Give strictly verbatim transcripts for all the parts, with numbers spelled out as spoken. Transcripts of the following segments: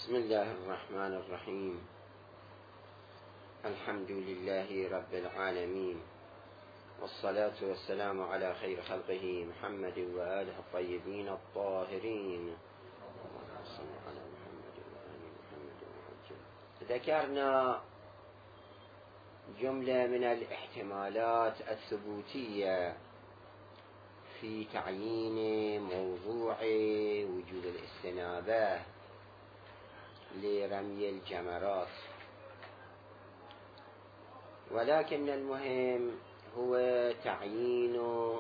بسم الله الرحمن الرحيم. الحمد لله رب العالمين، والصلاة والسلام على خير خلقه محمد وآله الطيبين الطاهرين. على محمد وآل محمد وعجل. ذكرنا جملة من الاحتمالات الثبوتية في تعيين موضوع وجود الاستنابة لرمي الجمرات، ولكن المهم هو تعيين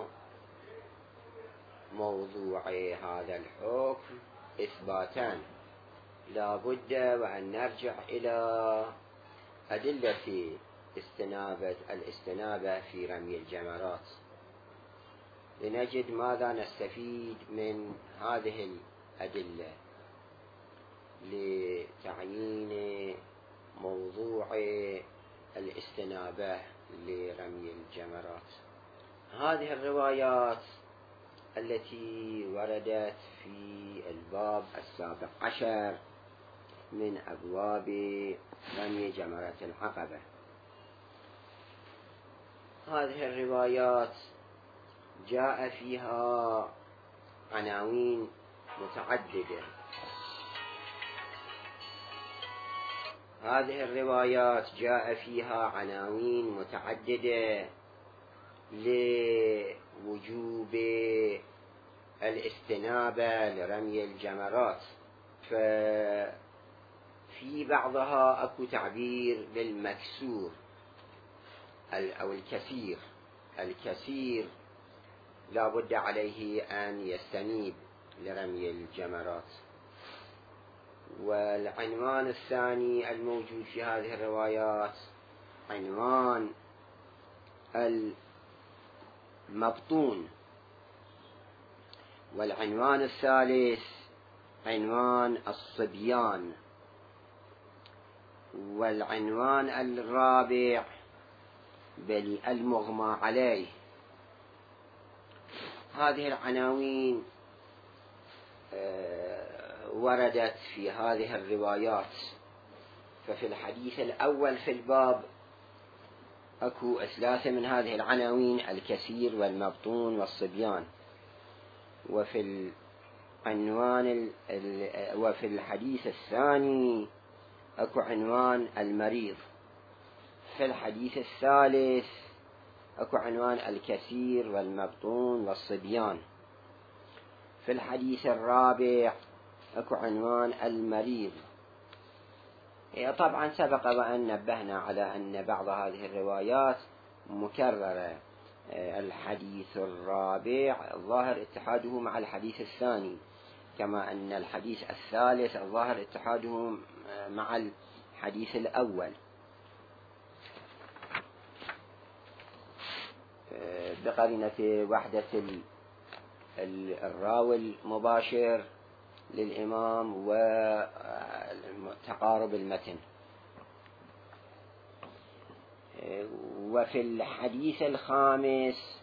موضوع هذا الحكم إثباتان. لا بد وأن نرجع إلى أدلة استنابة الاستنابة في رمي الجمرات لنجد ماذا نستفيد من هذه الأدلة لتعيين موضوع الاستنابة لرمي الجمرات. هذه الروايات التي وردت في الباب السابق عشر من أبواب رمي جمرة العقبة، هذه الروايات جاء فيها عناوين متعددة. هذه الروايات جاء فيها عناوين متعددة لوجوب الاستنابة لرمي الجمرات، ففي بعضها أكو تعبير بالمكسور أو الكثير. الكثير لا بد عليه أن يستنيب لرمي الجمرات. والعنوان الثاني الموجود في هذه الروايات عنوان المبطون، والعنوان الثالث عنوان الصبيان، والعنوان الرابع بل المغمى عليه. هذه العناوين وردت في هذه الروايات. ففي الحديث الأول في الباب أكو ثلاثة من هذه العناوين: الكثير والمبطون والصبيان. وفي العنوان وفي الحديث الثاني أكو عنوان المريض. في الحديث الثالث أكو عنوان الكثير والمبطون والصبيان. في الحديث الرابع أكو عنوان المريض. طبعا سبق وأن نبهنا على أن بعض هذه الروايات مكررة. الحديث الرابع الظاهر اتحاده مع الحديث الثاني، كما أن الحديث الثالث الظاهر اتحاده مع الحديث الأول. بقرينة وحدة الراوي المباشر للإمام وتقارب المتن. وفي الحديث الخامس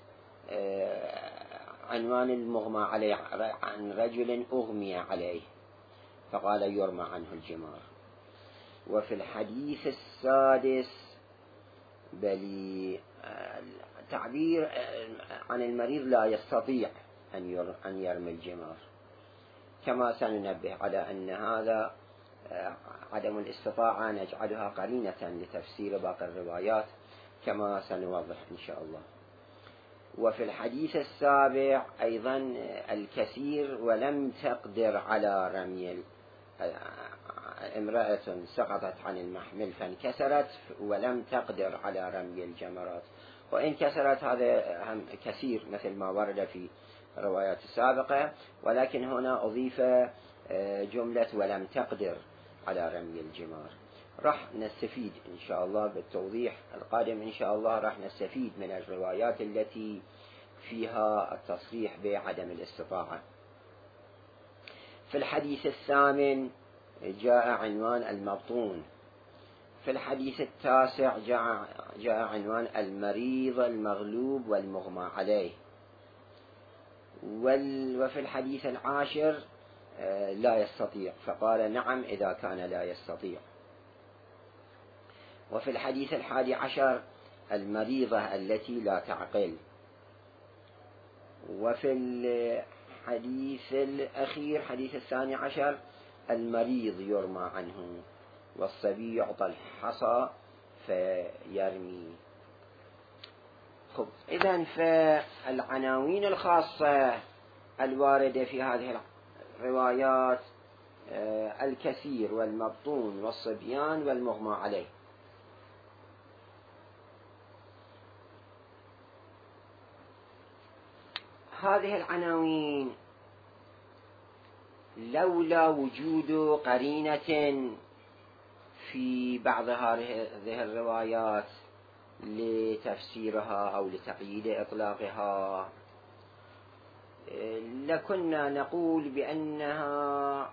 عنوان المغمى عليه، عن رجل أغمي عليه فقال يرمى عنه الجمار. وفي الحديث السادس بل تعبير عن المريض لا يستطيع أن يرمي الجمار، كما سننبه على أن هذا عدم الاستطاعة نجعلها قرينة لتفسير باقي الروايات كما سنوضح إن شاء الله. وفي الحديث السابع أيضا الكثير ولم تقدر على رمي، امرأة سقطت عن المحمل فانكسرت ولم تقدر على رمي الجمرات. وإن كسرت هذا هم كثير مثل ما ورد في الروايات السابقة، ولكن هنا أضيف جملة ولم تقدر على رمي الجمار. راح نستفيد إن شاء الله بالتوضيح القادم إن شاء الله، راح نستفيد من الروايات التي فيها التصريح بعدم الاستطاعة. في الحديث الثامن جاء عنوان المبطون. في الحديث التاسع جاء, جاء عنوان المريض المغلوب والمغمى عليه. وفي الحديث العاشر لا يستطيع، فقال نعم إذا كان لا يستطيع. وفي الحديث الحادي عشر المريضة التي لا تعقل. وفي الحديث الأخير حديث الثاني عشر المريض يرمى عنه، والصبي يعطى الحصى فيرمي. خب إذن فالعناوين الخاصة الواردة في هذه الروايات الكثير والمبطون والصبيان والمغمى عليه. هذه العناوين لولا وجود قرينة في بعض هذه الروايات لتفسيرها أو لتقييد إطلاقها لكنا نقول بأنها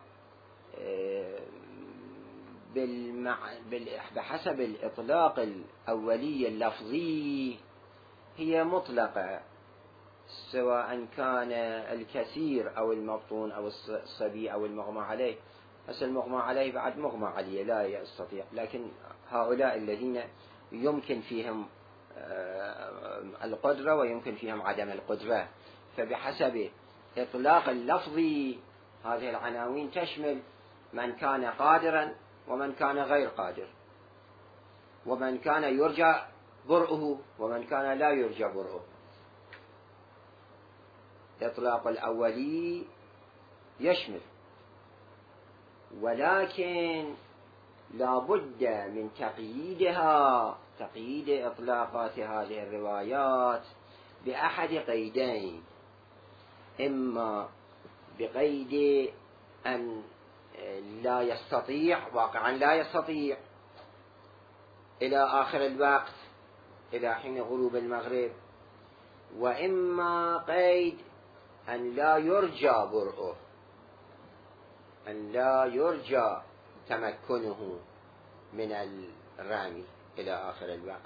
بحسب الإطلاق الأولي اللفظي هي مطلقة، سواء كان الكثير أو المبطون أو الصبي أو المغمى عليه. بس المغمى عليه بعد مغمى عليه لا يستطيع، لكن هؤلاء الذين يمكن فيهم القدرة ويمكن فيهم عدم القدرة، فبحسب إطلاق اللفظي هذه العناوين تشمل من كان قادرا ومن كان غير قادر، ومن كان يرجى برؤه ومن كان لا يرجى برؤه. إطلاق الأولي يشمل، ولكن لا بد من تقييدها، تقييد إطلاقات هذه الروايات بأحد قيدين: إما بقيد أن لا يستطيع، واقعا لا يستطيع إلى آخر الوقت إلى حين غروب المغرب، وإما قيد أن لا يرجى برؤه، أن لا يرجى تمكنه من الرمي إلى آخر الوقت.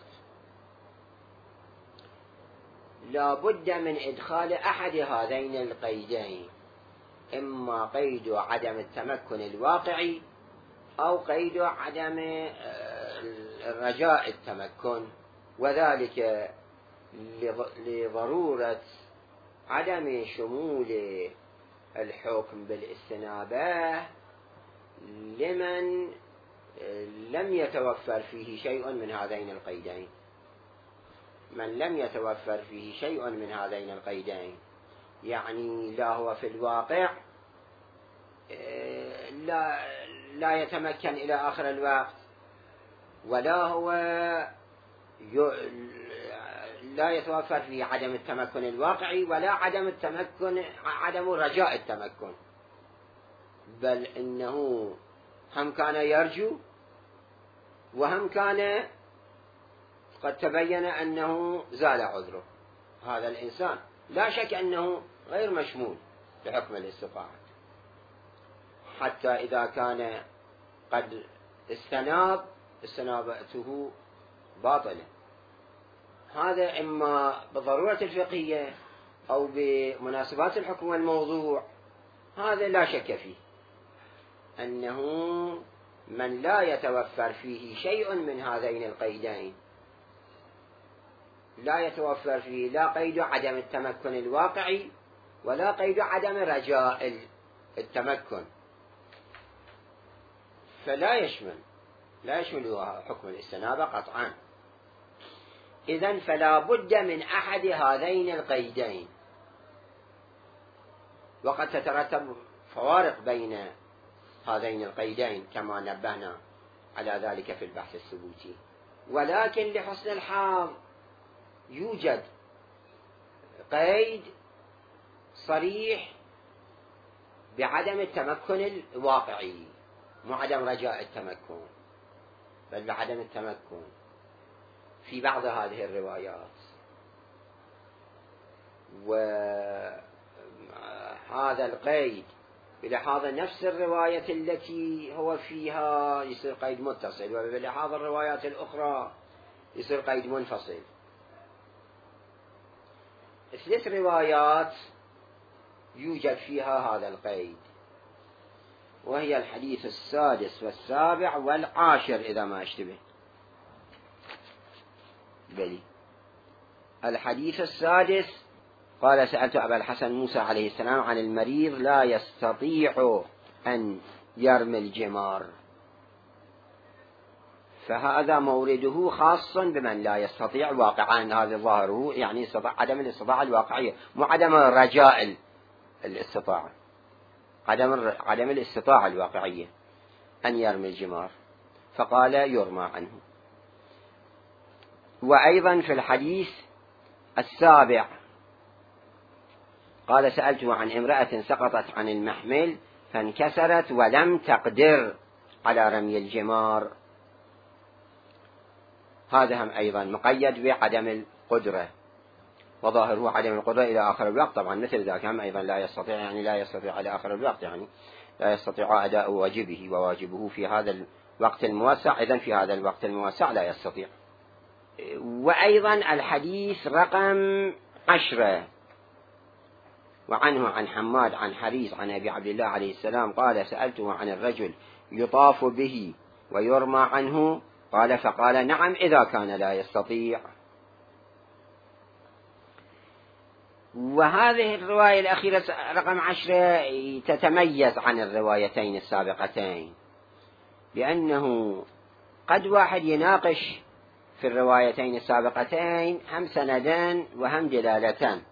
لا بد من إدخال أحد هذين القيدين، إما قيد عدم التمكن الواقعي أو قيد عدم رجاء التمكن، وذلك لضرورة عدم شمول الحكم بالاستنابة لمن لم يتوفر فيه شيء من هذين القيدين. من لم يتوفر فيه شيء من هذين القيدين يعني لا هو في الواقع لا, لا يتمكن إلى آخر الوقت، ولا هو لا يتوفر فيه عدم التمكن الواقعي ولا عدم التمكن عدم رجاء التمكن، بل إنه هم كان يرجو وهم كان قد تبين أنه زال عذره. هذا الإنسان لا شك أنه غير مشمول بحكم الاستطاعة، حتى إذا كان قد استناب استنابته باطلة. هذا إما بالضرورة الفقهية أو بمناسبات الحكم والموضوع، هذا لا شك فيه أنه من لا يتوفر فيه شيء من هذين القيدين، لا يتوفر فيه لا قيد عدم التمكن الواقعي ولا قيد عدم رجاء التمكن، فلا يشمل لا يشمل حكم الاستنابة قطعا. إذن فلا بد من أحد هذين القيدين، وقد تترتب فوارق بين هذين القيدين كما نبهنا على ذلك في البحث الثبوتي، ولكن لحسن الحظ يوجد قيد صريح بعدم التمكن الواقعي، مو عدم رجاء التمكن بل بعدم التمكن في بعض هذه الروايات. وهذا القيد بلحاظ نفس الرواية التي هو فيها يصير قيد متصل، وبلحاظ الروايات الأخرى يصير قيد منفصل. ثلاث روايات يوجد فيها هذا القيد، وهي الحديث السادس والسابع والعاشر إذا ما اشتبه. بلي الحديث السادس قال: سألت أبا الحسن موسى عليه السلام عن المريض لا يستطيع أن يرمي الجمار، فهذا مورده خاص بمن لا يستطيع واقعا. هذا ظاهره يعني عدم الاستطاعة الواقعية، مو عدم رجاء الاستطاعة، عدم عدم الاستطاعة الواقعية أن يرمي الجمار، فقال يرمى عنه. وأيضا في الحديث السابع قال: سألته عن امرأة سقطت عن المحمل فانكسرت ولم تقدر على رمي الجمار، هذا هم أيضا مقيد بعدم القدرة، وظاهره عدم القدرة إلى آخر الوقت. طبعا مثل ذلك هم أيضا لا يستطيع، يعني لا يستطيع على آخر الوقت، يعني لا يستطيع أداء واجبه، وواجبه في هذا الوقت الموسع، إذن في هذا الوقت الموسع لا يستطيع. وأيضا الحديث رقم عشرة، وعنه عن حماد عن حريص عن أبي عبد الله عليه السلام قال: سألته عن الرجل يطاف به ويرمى عنه، قال: فقال: نعم إذا كان لا يستطيع. وهذه الرواية الأخيرة رقم عشرة تتميز عن الروايتين السابقتين، لأنه قد واحد يناقش في الروايتين السابقتين هم سندان وهم دلالتان،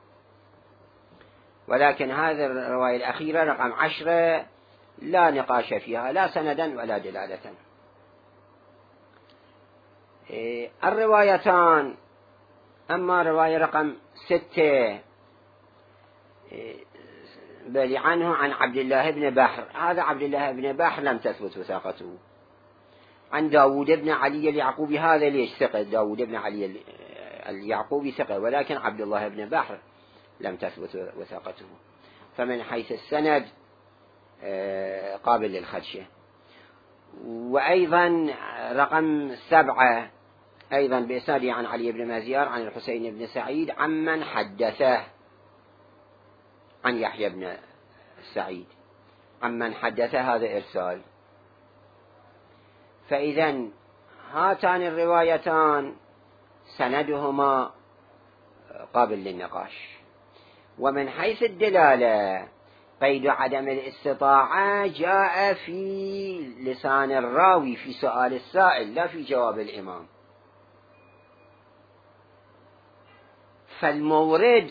ولكن هذه الرواية الأخيرة رقم عشرة لا نقاش فيها، لا سندا ولا دلالة. الروايتان، أما رواية رقم ستة بل عنه عن عبد الله بن بحر، هذا عبد الله بن بحر لم تثبت وثاقته. عن داود بن علي اليعقوبي، هذا ليش ثقة، داود بن علي اليعقوبي ثقة، ولكن عبد الله بن بحر لم تثبت وثاقته، فمن حيث السند قابل للخدشة. وأيضا رقم سبعة أيضا بإسناده عن علي بن مزيار عن الحسين بن سعيد عمن حدثه عن يحيى بن سعيد، عمن حدثه، هذا إرسال. فإذا هاتان الروايتان سندهما قابل للنقاش. ومن حيث الدلالة قيد عدم الاستطاعة جاء في لسان الراوي في سؤال السائل، لا في جواب الإمام. فالمورد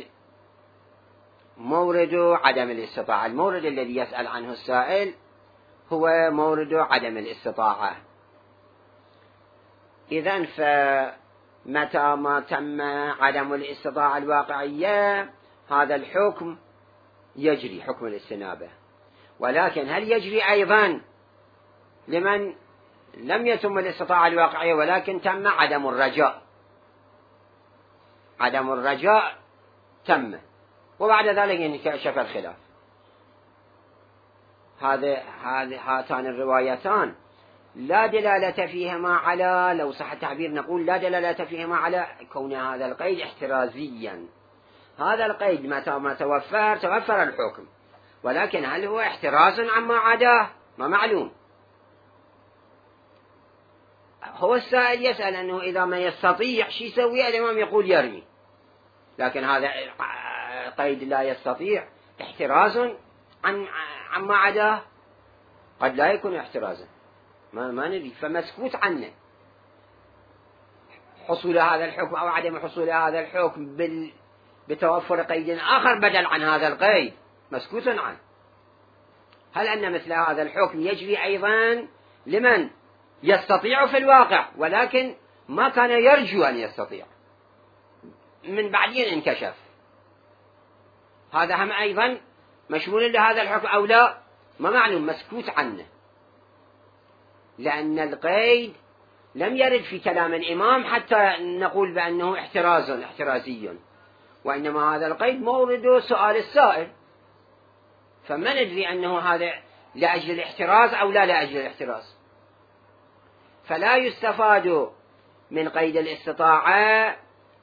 مورد عدم الاستطاعة، المورد الذي يسأل عنه السائل هو مورد عدم الاستطاعة. إذن فمتى ما تم عدم الاستطاعة الواقعية هذا الحكم يجري، حكم الاستنابة. ولكن هل يجري أيضا لمن لم يتم الاستطاعة الواقعية ولكن تم عدم الرجاء؟ عدم الرجاء تم، وبعد ذلك انكشف الخلاف. هذا هذه هاتان الروايتان لا دلالة فيهما على، لو صح التعبير نقول لا دلالة فيهما على كون هذا القيد احترازيا. هذا القيد متى ما توفر توفر الحكم، ولكن هل هو احتراز عما عداه؟ ما معلوم. هو السائل يسأل أنه إذا ما يستطيع شو يسوي؟ الإمام يقول يرمي، لكن هذا قيد لا يستطيع احتراز عن عما عداه، قد لا يكون احترازا، ما ما ندري، فمسكوت عنه. حصول هذا الحكم أو عدم حصول هذا الحكم بال بتوفر قيد آخر بدل عن هذا القيد مسكوت عنه. هل أن مثل هذا الحكم يجري أيضا لمن يستطيع في الواقع ولكن ما كان يرجو أن يستطيع، من بعدين انكشف، هذا هم أيضا مشمول لهذا الحكم أو لا؟ ما معلوم، مسكوت عنه، لأن القيد لم يرد في كلام الإمام حتى نقول بأنه احتراز احترازي، وإنما هذا القيد مورد سؤال السائل، فما ندري أنه هذا لأجل الاحتراز أو لا لأجل الاحتراز. فلا يستفاد من قيد الاستطاعة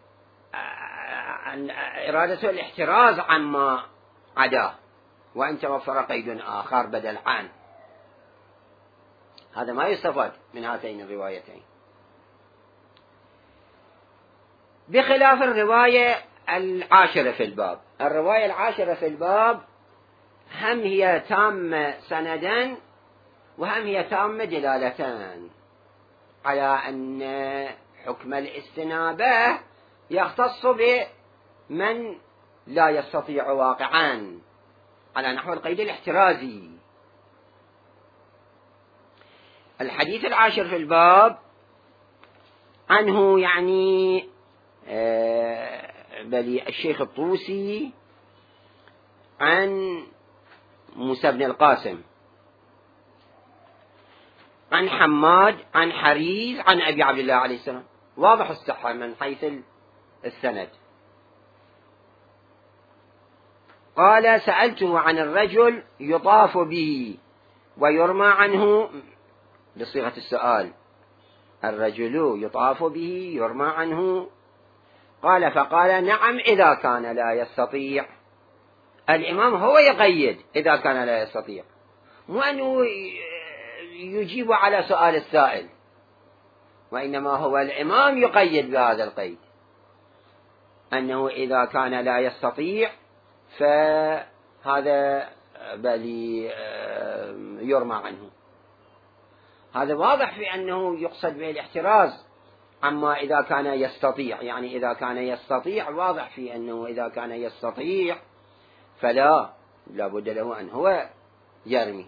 إرادة الاحتراز عما عداه، وأن توفر قيد آخر بدل عن هذا ما يستفاد من هاتين الروايتين، بخلاف الرواية العاشرة في الباب. الرواية العاشرة في الباب هم هي تامة سندا وهم هي تامة دلالتان على أن حكم الاستنابة يختص بمن لا يستطيع واقعا على نحو القيد الاحترازي. الحديث العاشر في الباب عنه يعني بل الشيخ الطوسي عن موسى بن القاسم عن حماد عن حريز عن أبي عبد الله عليه السلام، واضح الصحة من حيث السند. قال: سألته عن الرجل يطاف به ويرمى عنه، بصيغة السؤال، الرجل يطاف به يرمى عنه. قال: فقال: نعم إذا كان لا يستطيع. الإمام هو يقيد إذا كان لا يستطيع، مو أنه يجيب على سؤال السائل، وإنما هو الإمام يقيد بهذا القيد، أنه إذا كان لا يستطيع فهذا بل يرمى عنه. هذا واضح في أنه يقصد به الاحتراز عما إذا كان يستطيع، يعني إذا كان يستطيع واضح في أنه إذا كان يستطيع فلا لا بد له أن هو يرمي.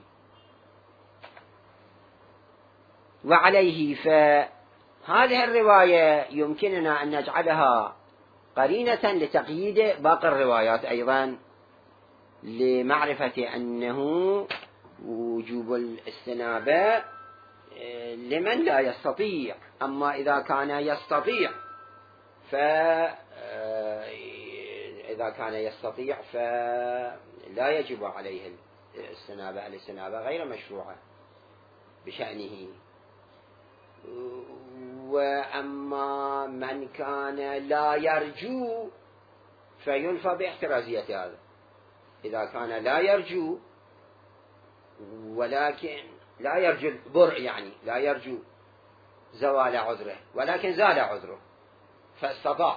وعليه فهذه الرواية يمكننا أن نجعلها قرينة لتقييد باقي الروايات أيضا، لمعرفة أنه وجوب الاستنابة لمن لا يستطيع، أما إذا كان يستطيع ف إذا كان يستطيع فلا يجب عليه الاستنابة، الاستنابة غير مشروعة بشأنه. وأما من كان لا يرجو فينفى باحترازية هذا. إذا كان لا يرجو ولكن لا يرجو البرء، يعني لا يرجو زوال عذره ولكن زال عذره فاستطاع،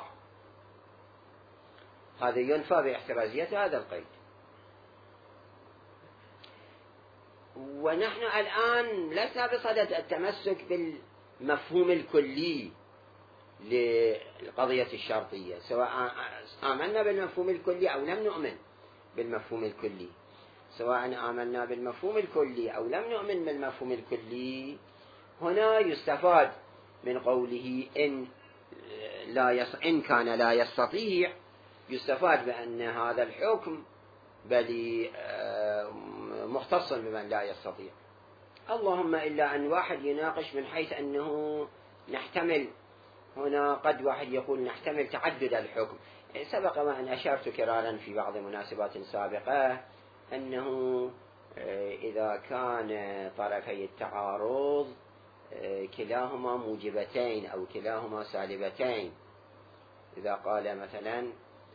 هذا ينفى باحترازية هذا القيد. ونحن الآن لسنا بصدد التمسك بالمفهوم الكلي للقضية الشرطية، سواء آمنا بالمفهوم الكلي أو لم نؤمن بالمفهوم الكلي. سواء آمنا بالمفهوم الكلي أو لم نؤمن بالمفهوم الكلي، هنا يستفاد من قوله إن لا يص... إن كان لا يستطيع، يستفاد بأن هذا الحكم بل مختص بمن لا يستطيع. اللهم إلا أن واحد يناقش من حيث أنه نحتمل، هنا قد واحد يقول نحتمل تعدد الحكم. سبق وأن أشرت كرارا في بعض مناسبات سابقة أنه إذا كان طرفي التعارض كلاهما موجبتين أو كلاهما سالبتين، إذا قال مثلا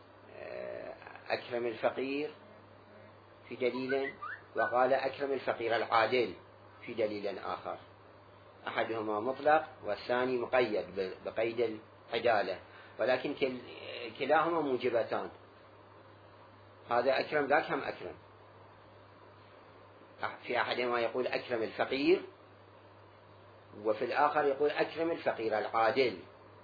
أكرم الفقير في دليل وقال أكرم الفقير العادل في دليل آخر، أحدهما مطلق والثاني مقيد بقيد العدالة، ولكن كلاهما موجبتان، هذا أكرم ذاك هم أكرم. في أحدهما يقول أكرم الفقير وفي الآخر يقول أكرم الفقير العادل.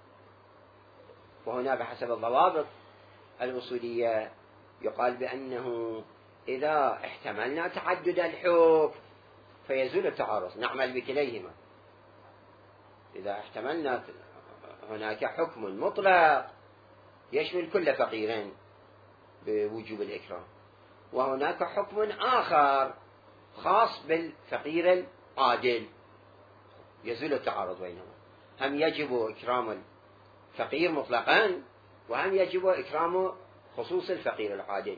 وهنا بحسب الضوابط الأصولية يقال بأنه إذا احتملنا تعدد الحكم فيزول التعارض، نعمل بكليهما. إذا احتملنا هناك حكم مطلق يشمل كل فقير بوجوب الإكرام، وهناك حكم آخر خاص بالفقير العادل، يزول التعارض بينهما. هم يجب إكرام الفقير مطلقا وهم يجب إكرام خصوص الفقير العادل،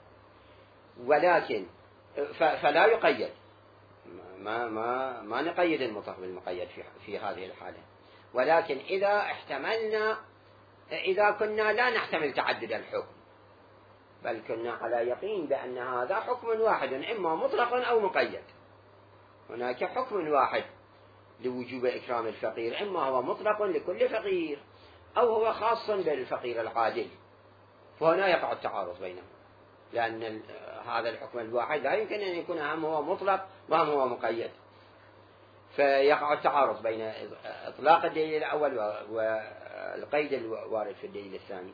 ولكن فلا يقيد، ما ما ما نقيد المطلق بالمقيد في في هذه الحالة. ولكن إذا احتملنا، إذا كنا لا نحتمل تعدد الحكم بل كنا على يقين بأن هذا حكم واحد إما مطلق أو مقيد، هناك حكم واحد لوجوب إكرام الفقير، إما هو مطلق لكل فقير أو هو خاص بالفقير العادل، فهنا يقع التعارض بينهم، لأن هذا الحكم الواحد لا يمكن أن يكون هم هو مطلق وهم هو مقيد، فيقع التعارض بين إطلاق الدليل الأول والقيد الوارد في الدليل الثاني.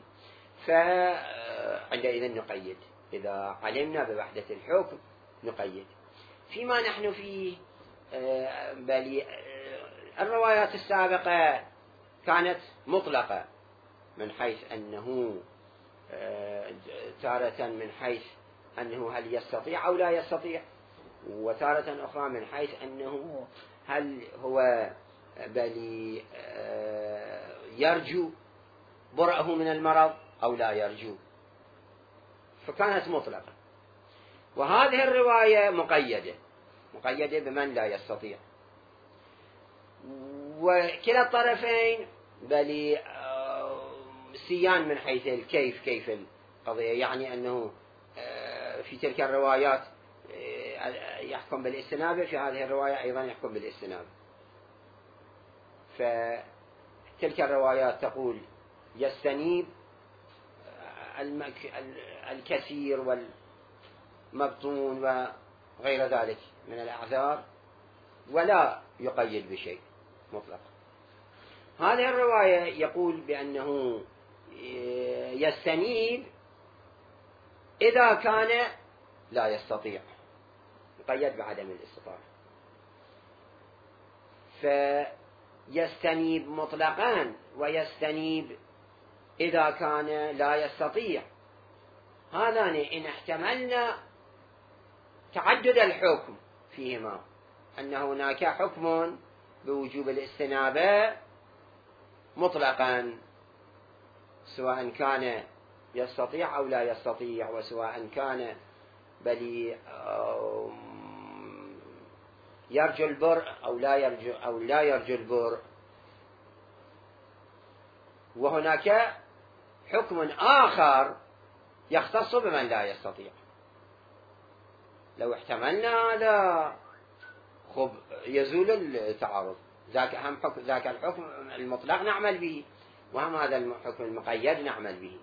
فعندئذ نقيد، إذا علمنا بوحدة الحكم نقيد. فيما نحن فيه بل الروايات السابقة كانت مطلقة من حيث أنه تارة من حيث أنه هل يستطيع أو لا يستطيع، وتارة أخرى من حيث أنه هل هو بل يرجو برأه من المرض أو لا يرجو، فكانت مطلقة. وهذه الرواية مقيدة مقيدة بمن لا يستطيع، وكلا الطرفين بل سيان من حيث الكيف، كيف القضية، يعني أنه في تلك الروايات يحكم بالاستنابة، في هذه الرواية أيضا يحكم بالاستنابة. فتلك الروايات تقول يستنيب الكثير والمبطون وغير ذلك من الأعذار ولا يقيد بشيء مطلق. هذه الرواية يقول بأنه يستنيب إذا كان لا يستطيع، يقيد بعدم الاستطاعة، فيستنيب مطلقا ويستنيب إذا كان لا يستطيع. هذان إن احتملنا تعدد الحكم فيهما، أن هناك حكم بوجوب الاستنابة مطلقا سواء كان يستطيع أو لا يستطيع، وسواء كان بل يرجو البر أو لا يرجو أو لا يرجو البر. وهناك حكم آخر يختص بمن لا يستطيع. لو احتملنا هذا خب يزول التعارض، ذاك أهم حكم، ذاك الحكم المطلق نعمل به، وهم هذا الحكم المقيد نعمل به.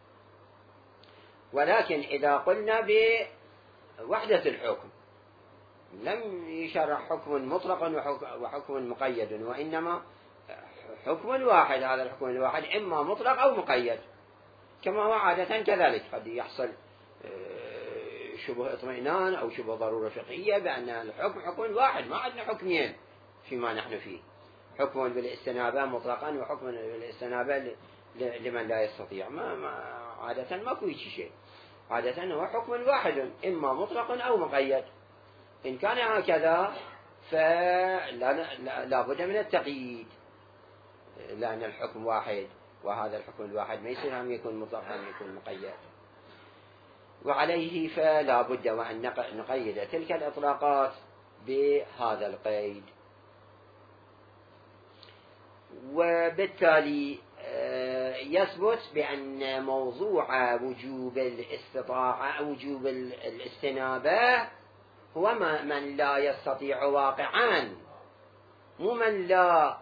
ولكن إذا قلنا بوحدة الحكم لم يشرع حكم مطلق وحكم مقيد، وإنما حكم واحد، هذا الحكم الواحد إما مطلق أو مقيد، كما هو عادة كذلك. قد يحصل شبه اطمئنان أو شبه ضرورة فقهية بأن الحكم حكم واحد، ما عندنا حكمين فيما نحن فيه، حكم بالاستنابة مطلقا وحكم بالاستنابة لمن لا يستطيع. ما, ما عادة ما كوي شيء، عادة هو حكم واحد إما مطلق أو مقيد. إن كان هكذا فلا بد من التقييد، لأن الحكم واحد، وهذا الحكم الواحد ما يصير هم يكون مطلقا يكون مقيد. وعليه فلا بد وأن نقيد تلك الإطلاقات بهذا القيد. وبالتالي يثبت بأن موضوع وجوب الاستطاعة وجوب الاستنابة هو من لا يستطيع واقعا، مو من لا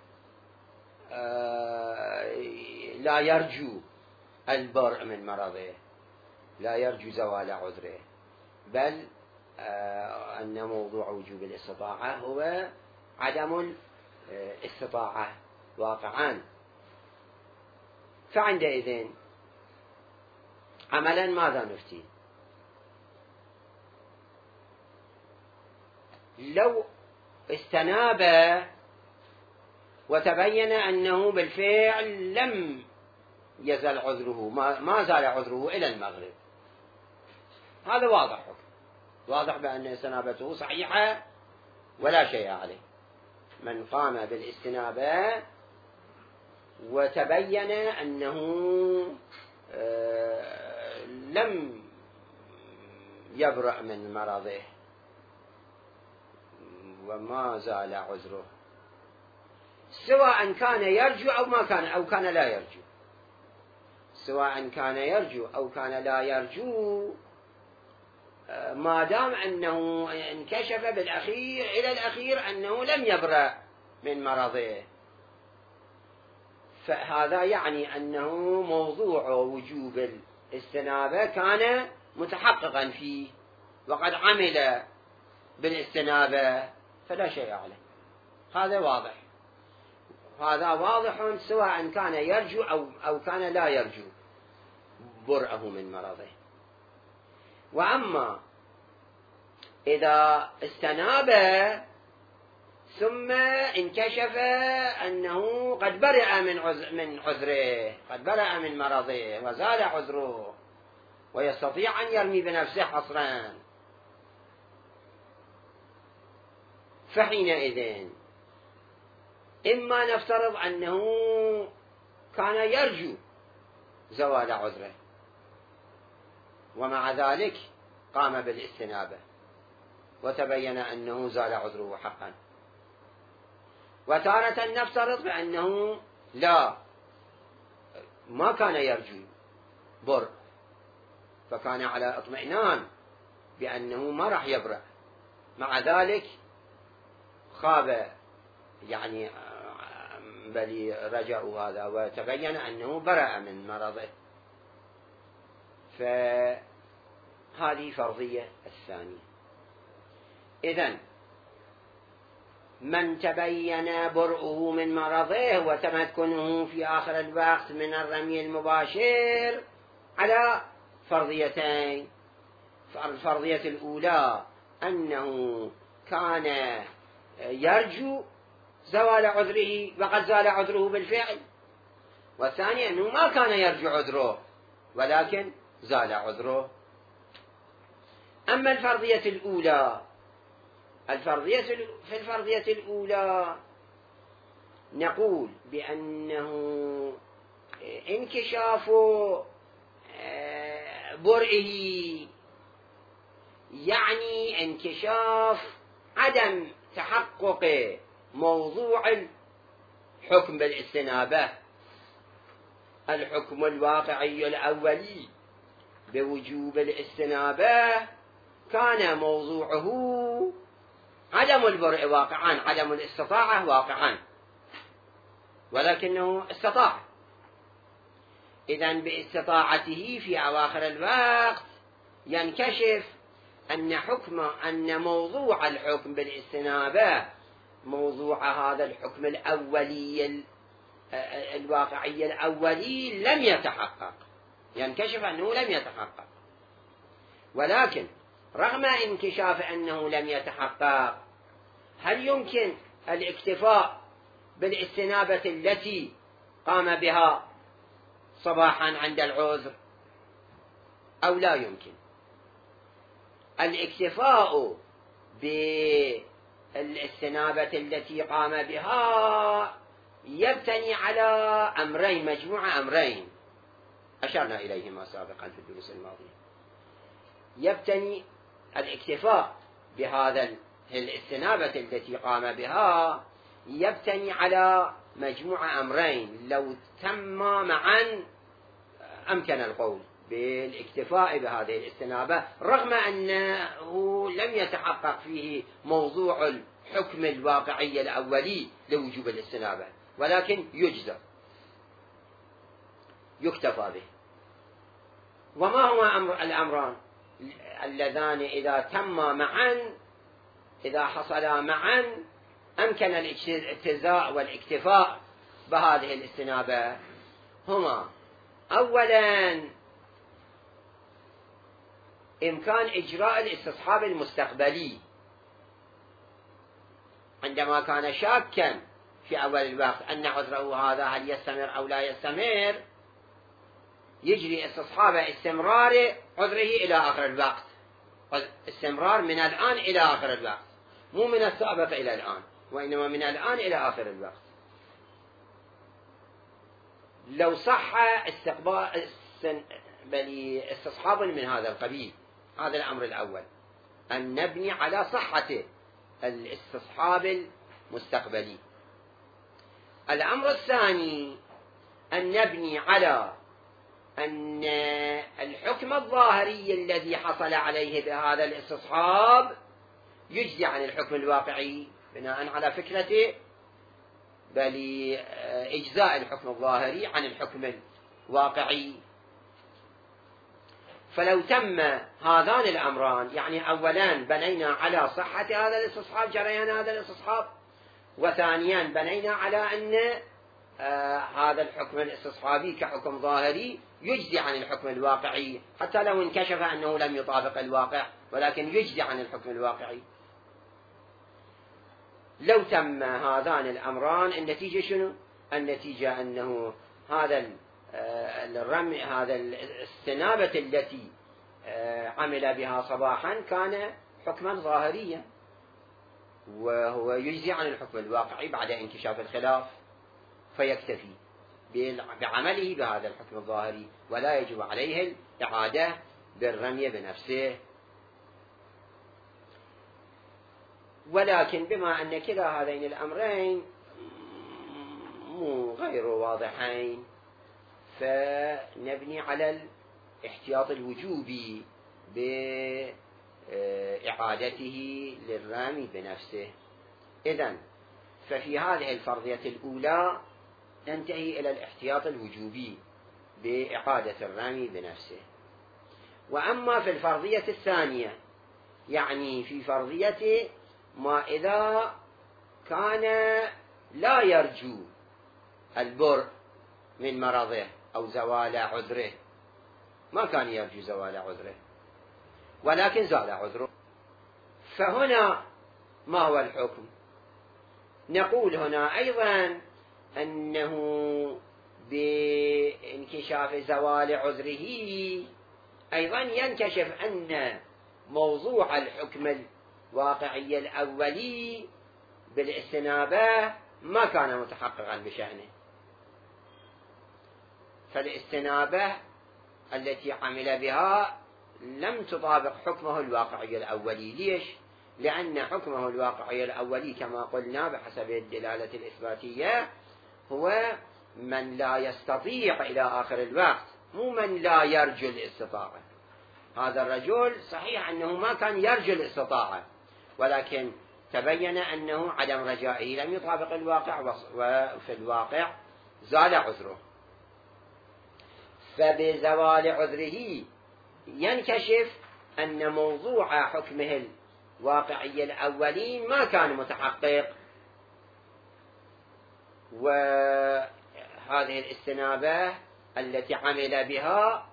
لا يرجو البرء من مرضه، لا يرجو زوال عذره، بل أن موضوع وجوب الاستطاعة هو عدم الاستطاعة واقعا. فعندئذ عملا ماذا نفتي؟ لو استناب وتبين أنه بالفعل لم يزل عذره، ما زال عذره إلى المغرب، هذا واضح حكم، واضح بأن استنابته صحيحة ولا شيء عليه. من قام بالاستنابة وتبين أنه لم يبرأ من مرضه وما زال عذره، سواء كان يرجو أو ما كان أو كان لا يرجو، سواء كان يرجو أو كان لا يرجو، ما دام أنه انكشف بالأخير إلى الأخير أنه لم يبرأ من مرضه، فهذا يعني أنه موضوع وجوب الاستنابة كان متحققا فيه وقد عمل بالاستنابة فلا شيء عليه. هذا واضح، هذا واضح سواء كان يرجو أو, أو كان لا يرجو برأه من مرضه. وأما إذا استناب ثم انكشف أنه قد برئ من عذره، قد برئ من مرضه وزال عذره ويستطيع أن يرمي بنفسه حصرا، فحينئذ إما نفترض أنه كان يرجو زوال عذره ومع ذلك قام بالاستنابة وتبين أنه زال عذره حقا، وتارة نفترض بأنه لا، ما كان يرجو برء فكان على اطمئنان بأنه ما راح يبرأ، مع ذلك خاب يعني بل رجعوا هذا وتبين أنه برأ من مرضه. فهذه فرضية الثانية. إذن من تبين برؤه من مرضه وتمكنه في آخر الوقت من الرمي المباشر على فرضيتين. الفرضية الأولى أنه كان يرجو زوال عذره وقد زال عذره بالفعل، والثانية أنه ما كان يرجو عذره ولكن زال عذره. أما الفرضية الأولى، الفرضية في الفرضية الأولى نقول بأنه انكشاف برئه يعني انكشاف عدم تحقق موضوع الحكم بالاستنابة. الحكم الواقعي الأولي بوجوب الاستنابة كان موضوعه عدم البرء واقعا، عدم الاستطاعة واقعا، ولكنه استطاع. إذن باستطاعته في أواخر الوقت ينكشف أن حكم أن موضوع الحكم بالاستنابة، موضوع هذا الحكم الأولي الواقعي الأولي لم يتحقق، ينكشف أنه لم يتحقق. ولكن رغم انكشاف أنه لم يتحقق، هل يمكن الاكتفاء بالاستنابة التي قام بها صباحا عند العذر أو لا يمكن؟ الاكتفاء بالاستنابة التي قام بها يبتني على أمرين، مجموعة أمرين أشرنا إليهما سابقا في الدروس الماضية. يبتني الاكتفاء بهذا الاستنابة التي قام بها يبتني على مجموعة أمرين لو تم معا أمكن القول بالاكتفاء بهذه الاستنابة رغم أنه لم يتحقق فيه موضوع الحكم الواقعي الأولي لوجوب الاستنابة، ولكن يجزم يكتفى به. وما هو أمر الأمران اللذان إذا تم معا، إذا حصلا معا أمكن الاجتزاء والاكتفاء بهذه الاستنابة؟ هما أولا إمكان إجراء الاستصحاب المستقبلي. عندما كان شاكا في أول الوقت أن عذره هذا هل يستمر أو لا يستمر، يجري استصحاب استمرار عذره إلى آخر الوقت، استمرار من الآن إلى آخر الوقت، مو من السابق إلى الآن، وإنما من الآن إلى آخر الوقت. لو صح استقبال بل استصحاب من هذا القبيل، هذا الأمر الأول، أن نبني على صحة الاستصحاب المستقبلي. الأمر الثاني أن نبني على أن الحكم الظاهري الذي حصل عليه بهذا الاستصحاب يجزي عن الحكم الواقعي بناء على فكرة بل إجزاء الحكم الظاهري عن الحكم الواقعي. فلو تم هذان الأمران، يعني أولا بنينا على صحة هذا الاستصحاب، جريان هذا الاستصحاب، وثانيا بنينا على أن آه هذا الحكم الاستصحابي كحكم ظاهري يجزي عن الحكم الواقعي، حتى لو انكشف أنه لم يطابق الواقع، ولكن يجزي عن الحكم الواقعي. لو تم هذان الأمران النتيجة شنو؟ النتيجة أنه هذا الرمي، هذا الاستنابة التي عمل بها صباحا كان حكما ظاهريا، وهو يجزي عن الحكم الواقعي بعد انكشاف الخلاف، فيكتفي بعمله بهذا الحكم الظاهري، ولا يجب عليه الإعادة بالرمي بنفسه. ولكن بما أن كلا هذين الأمرين مو غير واضحين، فنبني على الاحتياط الوجوبي بإعادته للرامي بنفسه. إذن ففي هذه الفرضية الأولى ننتهي إلى الاحتياط الوجوبي بإعادة الرامي بنفسه. وأما في الفرضية الثانية، يعني في فرضية ما إذا كان لا يرجو البر من مرضه أو زوال عذره، ما كان يرجو زوال عذره ولكن زال عذره، فهنا ما هو الحكم؟ نقول هنا أيضا أنه بانكشاف زوال عذره أيضا ينكشف أن موضوع الحكم الواقعي الأولي بالاستنابة ما كان متحققا بشأنه، فالاستنابة التي عمل بها لم تطابق حكمه الواقعي الأولي. ليش؟ لأن حكمه الواقعي الأولي كما قلنا بحسب الدلالة الإثباتية هو من لا يستطيع إلى آخر الوقت، مو من لا يرجو الاستطاعة. هذا الرجل صحيح أنه ما كان يرجو الاستطاعة، ولكن تبين أنه عدم رجائه لم يطابق الواقع، وفي الواقع زال عذره. فبزوال عذره ينكشف أن موضوع حكمه الواقعي الأولي ما كان متحقق، وهذه الاستنابة التي عمل بها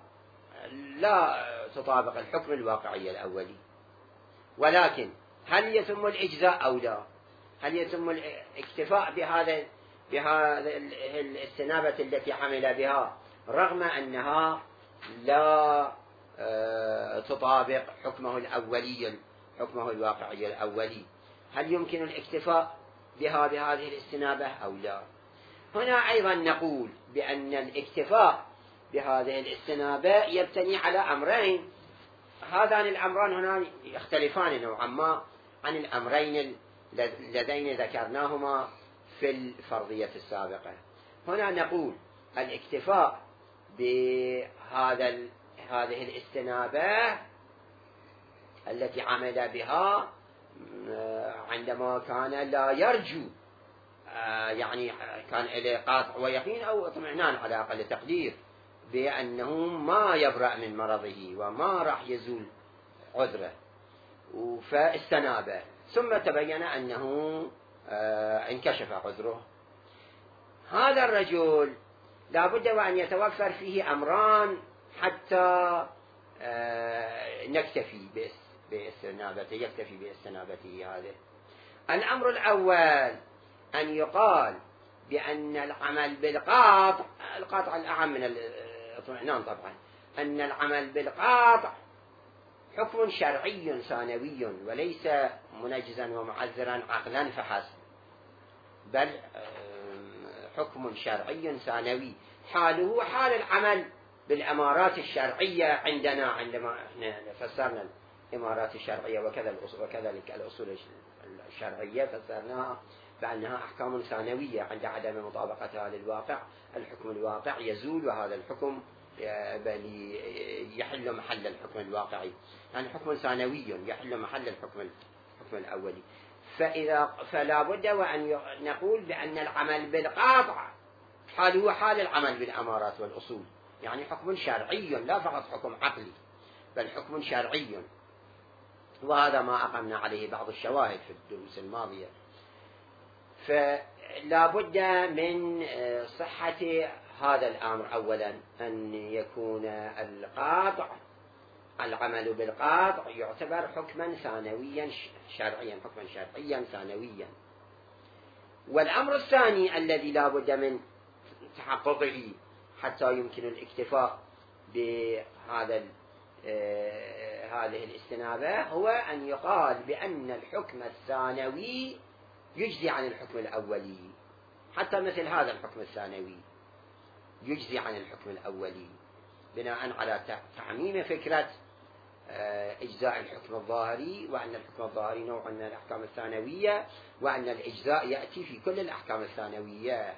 لا تطابق الحكم الواقعي الأولي. ولكن هل يتم الإجزاء أو لا؟ هل يتم الاكتفاء بهذا بهذا الاستنابة التي عمل بها رغم أنها لا تطابق حكمه الأولي، حكمه الواقعي الأولي؟ هل يمكن الاكتفاء بها بهذه الاستنابة أو لا؟ هنا أيضا نقول بأن الاكتفاء بهذه الاستنابة يبتني على أمرين. هذان الأمران هنا يختلفان نوعا ما عن الأمرين اللذين ذكرناهما في الفرضية السابقة. هنا نقول الاكتفاء بهذا هذه الاستنابة التي عمل بها عندما كان لا يرجو، يعني كان إليه قاطع ويقين أو اطمئنان على أقل تقدير بأنه ما يبرأ من مرضه وما راح يزول عذره، فاستنابه، ثم تبين أنه انكشف عذره. هذا الرجل لا بد وأن يتوفر فيه أمران حتى نكتفي باستنابته، يكتفي باستنابته. هذا الأمر الأول، أن يقال بأن العمل بالقاطع، القاطع الأعم من الاطمئنان طبعا، أن العمل بالقاطع حكم شرعي ثانوي وليس منجزا ومعذرا عقلا فحسب، بل حكم شرعي ثانوي حاله حال العمل بالأمارات الشرعية عندنا. عندما فسرنا الإمارات الشرعية وكذا وكذلك الأصول الشرعية فسرناها بأنها أحكام ثانوية عند عدم مطابقتها للواقع، الحكم الواقع يزول وهذا الحكم بل يحل محل الحكم الواقعي، يعني حكم ثانوي يحل محل الحكم الحكم الأولي. فإذا فلا بد وأن نقول بأن العمل بالقاطع حال هو حال العمل بالأمارات والأصول، يعني حكم شرعي لا فقط حكم عقلي بل حكم شرعي، وهذا ما أقمنا عليه بعض الشواهد في الدروس الماضية. فلا بد من صحة هذا الأمر أولا، أن يكون القاطع العمل بالقاطع يعتبر حكما ثانويا شرعيا، حكما شرعيا ثانويا. والأمر الثاني الذي لا بد من تحققه حتى يمكن الاكتفاء بهذا هذه الاستنابة هو أن يقال بأن الحكم الثانوي يجزي عن الحكم الأولي، حتى مثل هذا الحكم الثانوي يجزي عن الحكم الأولي، بناء على تعميم فكرة إجزاء الحكم الظاهري، وأن الحكم الظاهري نوع من الأحكام الثانوية، وأن الإجزاء يأتي في كل الأحكام الثانوية.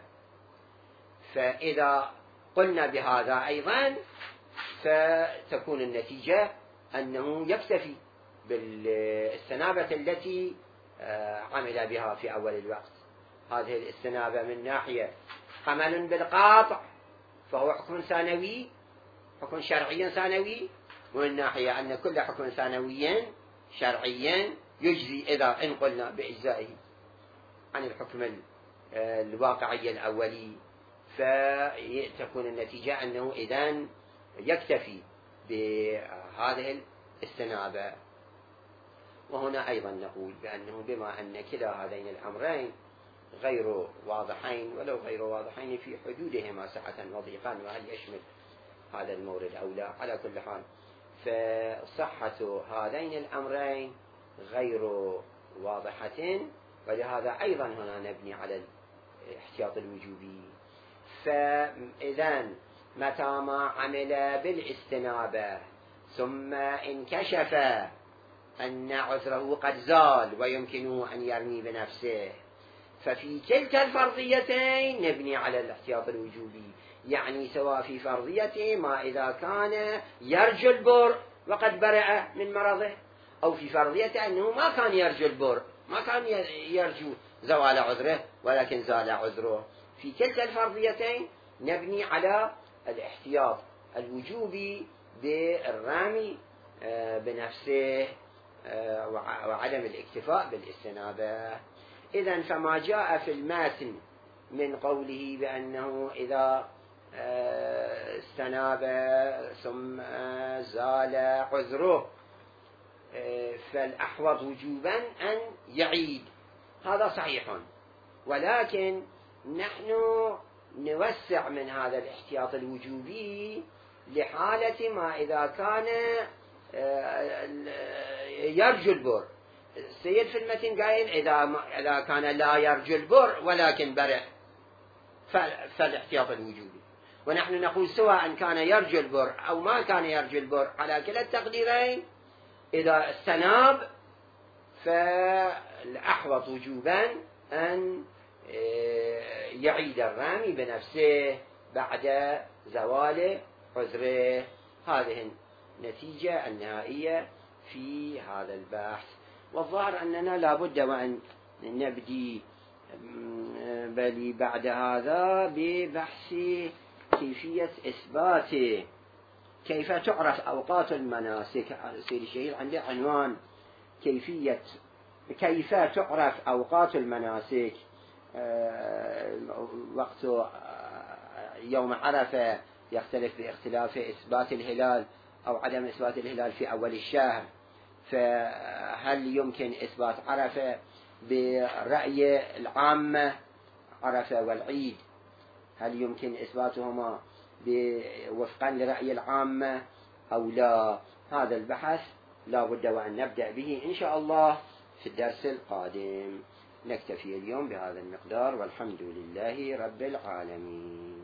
فإذا قلنا بهذا أيضا فتكون النتيجة أنه يكتفي بالاستنابة التي عمل بها في أول الوقت. هذه الاستنابة من ناحية عمل بالقاطع فهو حكم ثانوي، حكم شرعي ثانوي، ومن ناحية أن كل حكم ثانوي شرعي يجزي إذا إن قلنا بإجزائه عن الحكم الواقعي الأولي، فتكون النتيجة أنه إذن يكتفي بهذه الاستنابة. وهنا أيضا نقول بأنه بما أن كلا هذين الأمرين غير واضحين، ولو غير واضحين في حدودهما سعة وضيقا، وهل يشمل هذا المورد أو لا، على كل حال فصحة هذين الأمرين غير واضحة، ولهذا أيضا هنا نبني على الاحتياط الوجوبي. فإذا متى ما عمل بالاستنابة ثم انكشف أن عذره قد زال ويمكنه أن يرمي بنفسه، ففي كلتا الفرضيتين نبني على الاحتياط الوجوبي، يعني سواء في فرضية ما إذا كان يرجو البر وقد برئ من مرضه، أو في فرضية أنه ما كان يرجو البر، ما كان يرجو زوال عذره ولكن زال عذره. في كلتا الفرضيتين نبني على الاحتياط الوجوبي بالرامي بنفسه وعدم الاكتفاء بالاستنابة. إذن فما جاء في الماتن من قوله بأنه إذا استناب ثم زال عذره فالأحوط وجوبا أن يعيد، هذا صحيح، ولكن نحن نوسع من هذا الاحتياط الوجوبي لحالة ما إذا كان يرجو البر. السيد في المتن قائل إذا إذا كان لا يرجو البر ولكن برئ فالاحتياط الوجوبي، ونحن نقول سواء كان يرجو البر أو ما كان يرجو البر على كلا التقديرين إذا استناب فالأحوط وجوبا أن يعيد الرامي بنفسه بعد زوال عذره. هذه النتيجة النهائية في هذا البحث. والظاهر أننا لا بد وأن نبدي بل بعد هذا ببحث كيفية إثبات كيف تعرف أوقات المناسك. سيد الشهيد عنده عنوان كيفية كيف تعرف أوقات المناسك. وقت يوم عرفة يختلف باختلاف إثبات الهلال أو عدم إثبات الهلال في أول الشهر، فهل يمكن إثبات عرفة برأي العامة عرفة والعيد؟ هل يمكن إثباتهما وفقا لرأي العامة أو لا؟ هذا البحث لا بد وأن نبدأ به إن شاء الله في الدرس القادم. نكتفي اليوم بهذا المقدار، والحمد لله رب العالمين.